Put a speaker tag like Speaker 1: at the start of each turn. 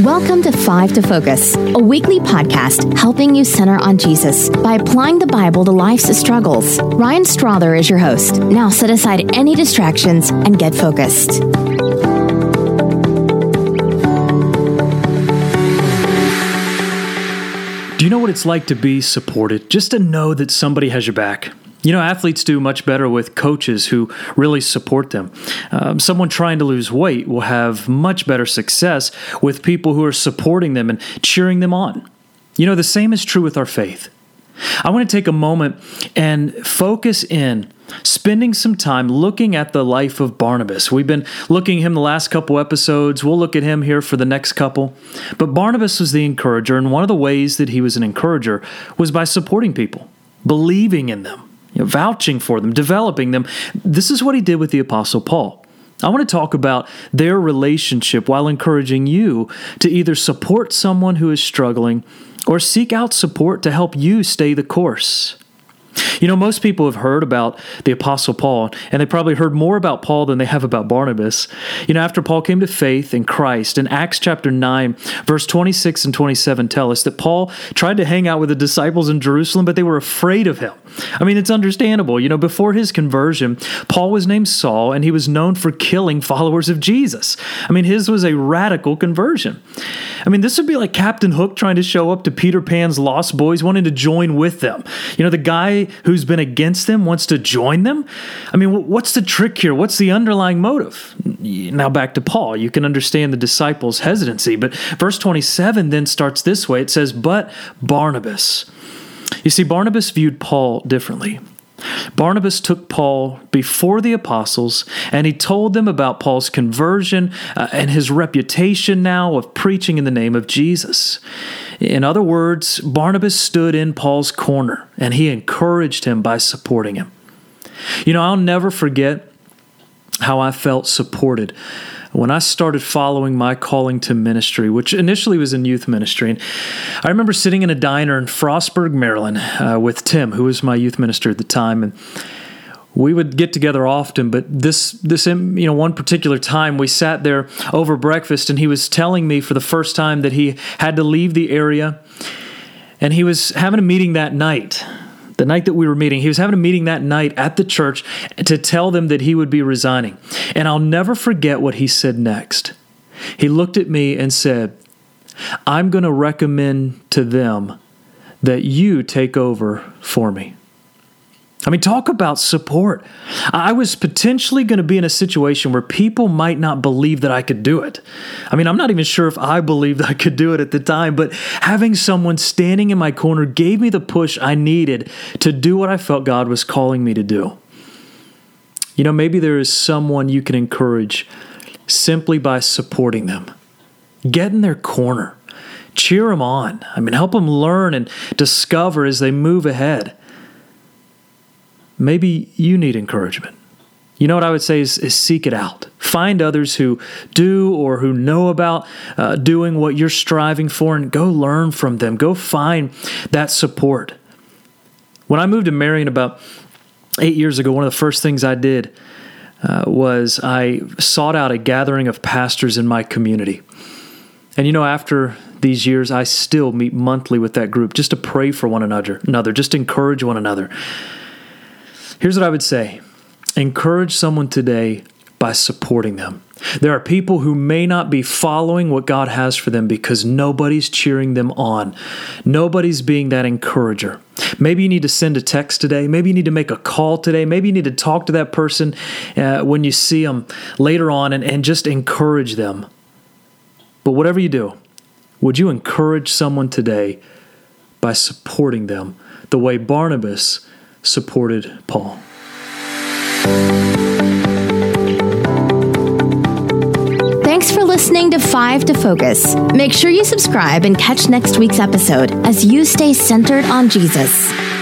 Speaker 1: Welcome to Five to Focus, a weekly podcast helping you center on Jesus by applying the Bible to life's struggles. Ryan Strother is your host. Now set aside any distractions and get focused.
Speaker 2: Do you know what it's like to be supported? Just to know that somebody has your back. You know, athletes do much better with coaches who really support them. Someone trying to lose weight will have much better success with people who are supporting them and cheering them on. You know, the same is true with our faith. I want to take a moment and focus in, spending some time looking at the life of Barnabas. We've been looking at him the last couple episodes. We'll look at him here for the next couple. But Barnabas was the encourager, and one of the ways that he was an encourager was by supporting people, believing in them, vouching for them, developing them. This is what he did with the Apostle Paul. I want to talk about their relationship while encouraging you to either support someone who is struggling or seek out support to help you stay the course. You know, most people have heard about the Apostle Paul, and they probably heard more about Paul than they have about Barnabas. You know, after Paul came to faith in Christ, in Acts chapter 9, verse 26 and 27 tell us that Paul tried to hang out with the disciples in Jerusalem, but they were afraid of him. I mean, it's understandable. You know, before his conversion, Paul was named Saul, and he was known for killing followers of Jesus. I mean, his was a radical conversion. I mean, this would be like Captain Hook trying to show up to Peter Pan's Lost Boys, wanting to join with them. You know, the guy who's been against them wants to join them. I mean, what's the trick here? What's the underlying motive? Now back to Paul. You can understand the disciples' hesitancy, but verse 27 then starts this way. It says, "But Barnabas." You see, Barnabas viewed Paul differently. Barnabas took Paul before the apostles, and he told them about Paul's conversion and his reputation now of preaching in the name of Jesus. In other words, Barnabas stood in Paul's corner, and he encouraged him by supporting him. You know, I'll never forget how I felt supported when I started following my calling to ministry, which initially was in youth ministry. And I remember sitting in a diner in Frostburg, Maryland, with Tim, who was my youth minister at the time, and we would get together often. But this one particular time, we sat there over breakfast, and he was telling me for the first time that he had to leave the area, and he was having a meeting that night. The night that we were meeting, he was having a meeting that night at the church to tell them that he would be resigning. And I'll never forget what he said next. He looked at me and said, "I'm going to recommend to them that you take over for me." I mean, talk about support. I was potentially going to be in a situation where people might not believe that I could do it. I mean, I'm not even sure if I believed I could do it at the time, but having someone standing in my corner gave me the push I needed to do what I felt God was calling me to do. You know, maybe there is someone you can encourage simply by supporting them. Get in their corner. Cheer them on. I mean, help them learn and discover as they move ahead. Maybe you need encouragement. You know what I would say is seek it out. Find others who do or who know about doing what you're striving for, and go learn from them. Go find that support. When I moved to Marion about 8 years ago, one of the first things I did was I sought out a gathering of pastors in my community. And you know, after these years, I still meet monthly with that group just to pray for one another, just to encourage one another. Here's what I would say. Encourage someone today by supporting them. There are people who may not be following what God has for them because nobody's cheering them on. Nobody's being that encourager. Maybe you need to send a text today. Maybe you need to make a call today. Maybe you need to talk to that person when you see them later on and just encourage them. But whatever you do, would you encourage someone today by supporting them the way Barnabas supported Paul?
Speaker 1: Thanks for listening to Five to Focus. Make sure you subscribe and catch next week's episode as you stay centered on Jesus.